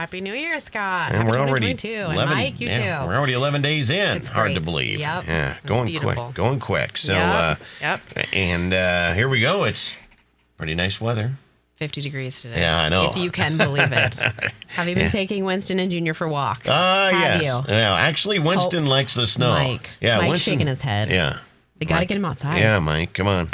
Happy New Year, Scott. And Happy we're already 2022. 11, And Mike, you too. We're already 11 days in. It's Hard great. to believe. Yep. Yeah, It's going beautiful. quick. Going quick. So, Yep. and here we go. It's pretty nice weather. 50 degrees today. Yeah, I know. If you can believe it. Have you been taking Winston and Junior for walks? Yes. You? Yeah, actually, Winston likes the snow. Mike. Yeah, Mike's Winston, shaking his head. Yeah. They got to Mike. get him outside. Yeah, Mike, come on.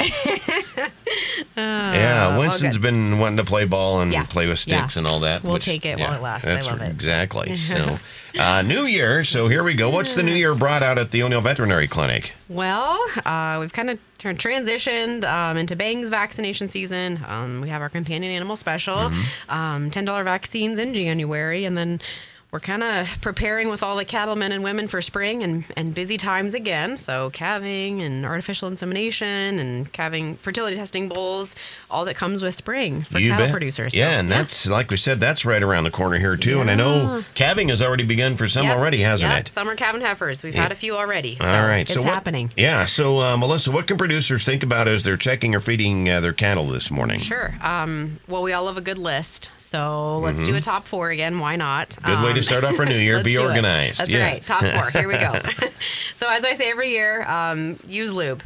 Yeah, Winston's good. been wanting to play ball and Yeah. play with sticks Yeah. and all that. We'll take it while it lasts. I That's love it. Exactly. So, New Year. So here we go. What's the New Year brought out at the O'Neill Veterinary Clinic? Well, we've kind of transitioned into Bangs vaccination season. We have our companion animal special, $10 vaccines in January, and then we're kind of preparing with all the cattlemen and women for spring and busy times again. So calving and artificial insemination and calving fertility testing bowls, all that comes with spring for You cattle bet. producers. Yeah, So, and that's, like we said, that's right around the corner here, too. And I know calving has already begun for some Yep. already, hasn't Yep. it? Summer calving heifers. We've had a few already. So All right. it's so what, happening. Yeah. So, Melissa, what can producers think about as they're checking or feeding their cattle this morning? Sure. Well, we all love a good list. So let's do a top 4 again. Why not? Good way to start off our new year. Let's Be do it. organized. That's Yeah. right. Top 4. Here we go. So as I say every year, use lube.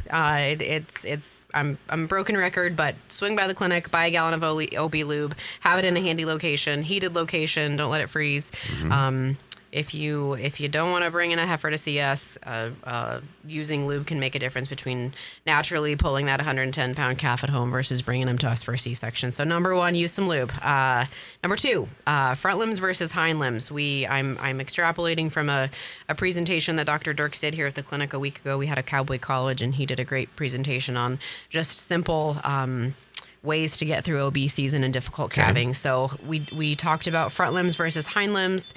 I'm a broken record, but swing by the clinic, buy a gallon of OB lube, have it in a handy location, heated location. Don't let it freeze. If you don't want to bring in a heifer to see us, using lube can make a difference between naturally pulling that 110-pound calf at home versus bringing them to us for a C-section. So number 1, use some lube. Number 2, front limbs versus hind limbs. I'm extrapolating from a presentation that Dr. Dirks did here at the clinic a week ago. We had a Cowboy College, and he did a great presentation on just simple ways to get through OB season and difficult calving. So we talked about front limbs versus hind limbs.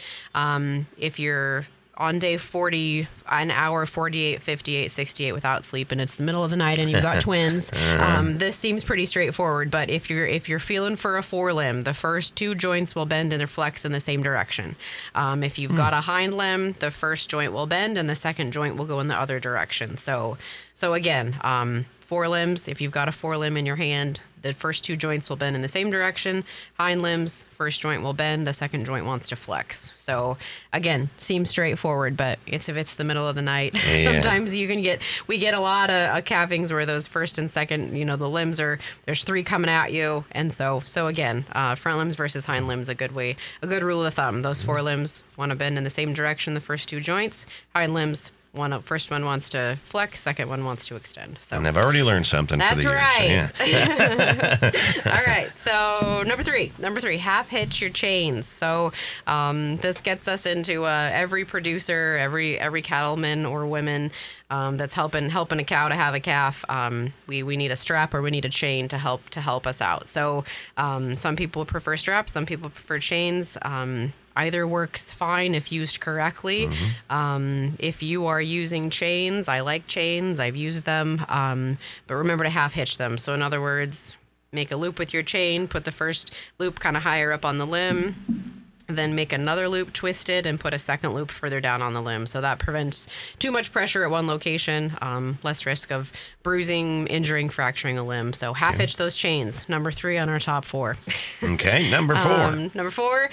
If you're on day 40, an hour 48, 58, 68 without sleep, and it's the middle of the night and you've got twins, this seems pretty straightforward. But if you're feeling for a forelimb, the first 2 joints will bend and flex in the same direction. If you've got a hind limb, the first joint will bend and the second joint will go in the other direction. So again, forelimbs, if you've got a forelimb in your hand, the first 2 joints will bend in the same direction. Hind limbs, first joint will bend, the second joint wants to flex. So again, seems straightforward, but if it's the middle of the night, sometimes we get a lot of calvings where those first and second, the limbs there's 3 coming at you. And so again, front limbs versus hind limbs, a good rule of thumb. Those forelimbs want to bend in the same direction, the first 2 joints. Hind limbs, first one wants to flex, second one wants to extend. So And I've already learned something for the year. That's So, yeah. right. All right. So number three, half hitch your chains. So this gets us into every producer, every cattleman or woman that's helping a cow to have a calf. We need a strap or we need a chain to help us out. So some people prefer straps, some people prefer chains. Either works fine if used correctly. If you are using chains, I like chains. I've used them. But remember to half hitch them. So in other words, make a loop with your chain, put the first loop kind of higher up on the limb, then make another loop twisted and put a second loop further down on the limb. So that prevents too much pressure at one location, less risk of bruising, injuring, fracturing a limb. So half hitch those chains. Number 3 on our top 4. Okay, number 4. Number 4,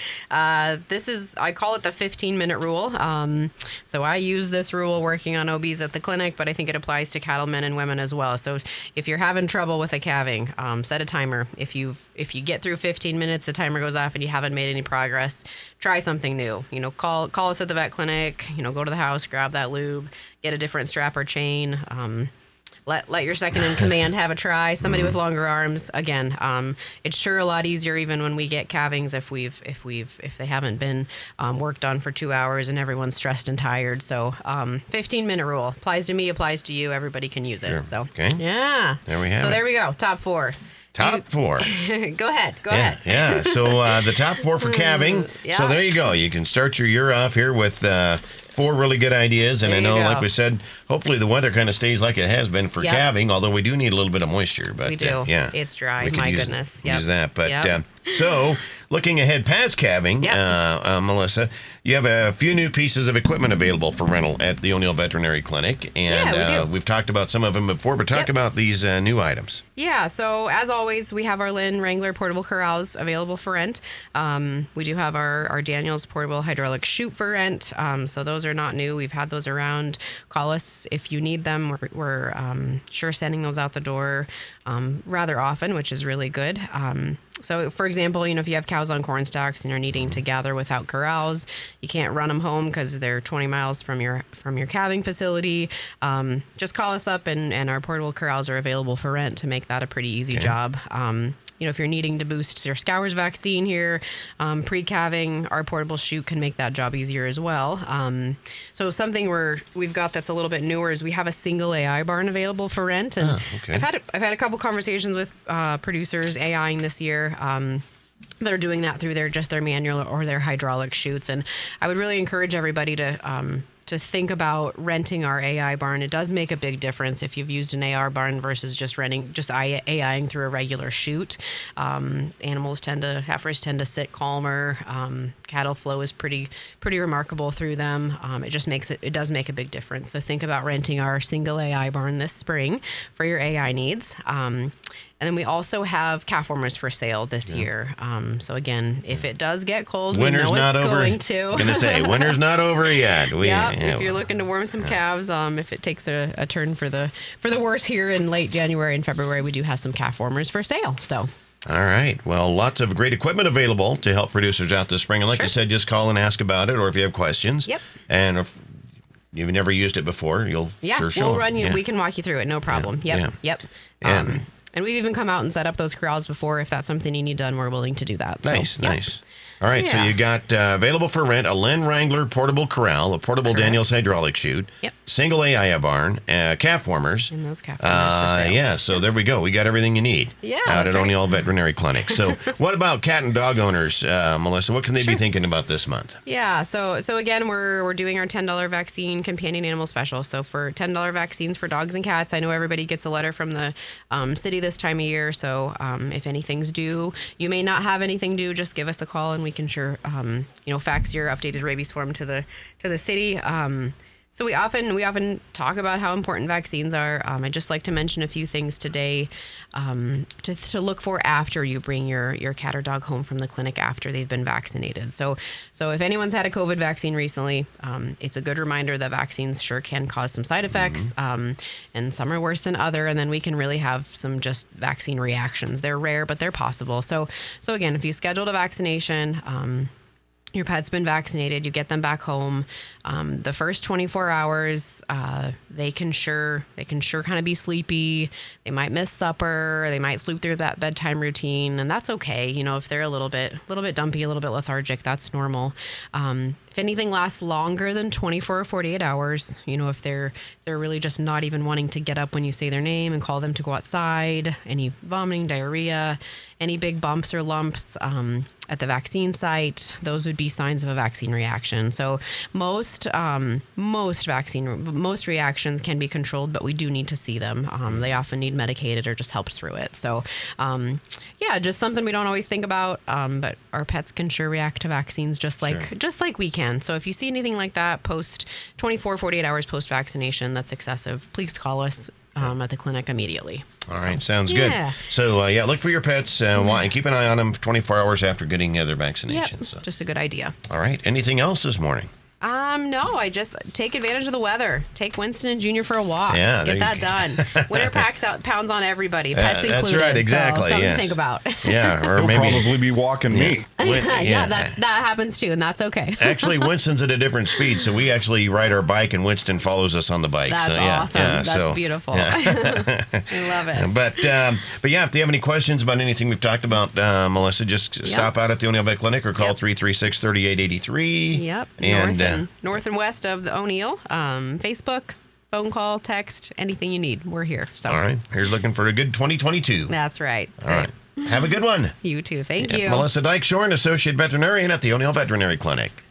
I call it the 15-minute rule. So I use this rule working on OBs at the clinic, but I think it applies to cattlemen and women as well. So if you're having trouble with a calving, set a timer. If you get through 15 minutes, the timer goes off and you haven't made any progress, try something new. Call us at the vet clinic, go to the house, grab that lube, get a different strap or chain. Let your second in command have a try. Somebody with longer arms. Again, it's sure a lot easier even when we get calvings if they haven't been worked on for 2 hours and everyone's stressed and tired. So 15-minute rule applies to me, applies to you. Everybody can use it. Sure. So Okay. yeah. There we have it. So there we go. Top 4. Top 4. Go ahead. Go ahead. Yeah. So the top 4 for calving. Yeah. So there you go. You can start your year off here with 4 really good ideas. And There I you know, go. like we said, hopefully the weather kind of stays like it has been for Yep. calving, although we do need a little bit of moisture. But We do. yeah. It's dry. We could My use, goodness. Yep. Use that. But Yep. so, looking ahead past calving, Yep. Melissa, you have a few new pieces of equipment available for rental at the O'Neill Veterinary Clinic. And Yeah, we do. we've talked about some of them before, but talk Yep. about these new items. Yeah, so as always, we have our Lynn Wrangler portable corrals available for rent. We do have our Daniels portable hydraulic chute for rent. So those are not new. We've had those around. Call us if you need them. We're sure sending those out the door rather often, which is really good. So, for example, if you have cows on corn stalks and you're needing to gather without corrals, you can't run them home because they're 20 miles from your calving facility. Just call us up, and our portable corrals are available for rent to make that a pretty easy job. If you're needing to boost your scours vaccine here, pre-calving, our portable chute can make that job easier as well. So something we've got that's a little bit newer is we have a single AI barn available for rent, and okay. I've had a couple conversations with producers AIing this year. That are doing that through their manual or their hydraulic chutes, and I would really encourage everybody to think about renting our AI barn. It does make a big difference if you've used an AR barn versus just AIing through a regular chute. Heifers tend to sit calmer. Cattle flow is pretty remarkable through them. It does make a big difference. So think about renting our single AI barn this spring for your AI needs. And then we also have calf warmers for sale this year. So again, if it does get cold, Winter's we know not it's over. going to. I was gonna say winter's not over yet. If you're looking to warm some calves, if it takes a turn for the worse here in late January and February, we do have some calf warmers for sale. So. All right. Well, lots of great equipment available to help producers out this spring. And like you said, just call and ask about it, or if you have questions. Yep. And if you've never used it before, you'll sure show we'll them. run you. Yeah. We can walk you through it. No problem. Yeah. Yep. And we've even come out and set up those corrals before. If that's something you need done, we're willing to do that. Nice, Yep. nice. All right, so Yeah. you got available for rent a Lynn Wrangler portable corral, a portable Daniels hydraulic chute, Yep. single AI barn, calf warmers. And those calf warmers for sale. Yeah, so there we go. We got everything you need Yeah, out at that's right. O'Neill Veterinary Clinic. So what about cat and dog owners, Melissa? What can they be thinking about this month? Yeah, so again, we're doing our $10 vaccine companion animal special. So for $10 vaccines for dogs and cats, I know everybody gets a letter from the city this time of year. So if anything's due, you may not have anything due, just give us a call and we can fax your updated rabies form to the city. So we often talk about how important vaccines are. I'd just like to mention a few things today to look for after you bring your cat or dog home from the clinic after they've been vaccinated. So if anyone's had a COVID vaccine recently, it's a good reminder that vaccines sure can cause some side effects, and some are worse than other. And then we can really have some just vaccine reactions. They're rare, but they're possible. So again, if you scheduled a vaccination, your pet's been vaccinated, you get them back home. The first 24 hours, they can sure kind of be sleepy. They might miss supper. They might sleep through that bedtime routine, and that's okay. If they're a little bit dumpy, a little bit lethargic, that's normal. If anything lasts longer than 24 or 48 hours, if they're really just not even wanting to get up when you say their name and call them to go outside, any vomiting, diarrhea, any big bumps or lumps at the vaccine site, those would be signs of a vaccine reaction. So most reactions can be controlled, but we do need to see them. They often need medicated or just helped through it. So just something we don't always think about, but our pets can sure react to vaccines just like we can. So if you see anything like that post 24, 48 hours post vaccination that's excessive, please call us at the clinic immediately. All right, sounds good. Yeah. So, look for your pets and keep an eye on them 24 hours after getting their vaccinations. Yep, So. just a good idea. All right, anything else this morning? No, I just take advantage of the weather. Take Winston and Junior for a walk. Yeah, Get that done. Winter pounds on everybody, pets included. That's right, exactly. So something yes. to think about. Yeah, or He'll maybe probably be walking me. That happens too, and that's okay. Actually, Winston's at a different speed, so we actually ride our bike, and Winston follows us on the bike. That's so, yeah, awesome. yeah, That's beautiful. Yeah. I love it. But yeah, if you have any questions about anything we've talked about, Melissa, just stop out at the O'Neill Vet Clinic or call 336-3883. Yep. And North and west of the O'Neill. Facebook, phone call, text, anything you need. We're here. So. all right, here's looking for a good 2022. That's right. All right. Have a good one. You too. Thank you. Melissa Dyke-Shorn, Associate Veterinarian at the O'Neill Veterinary Clinic.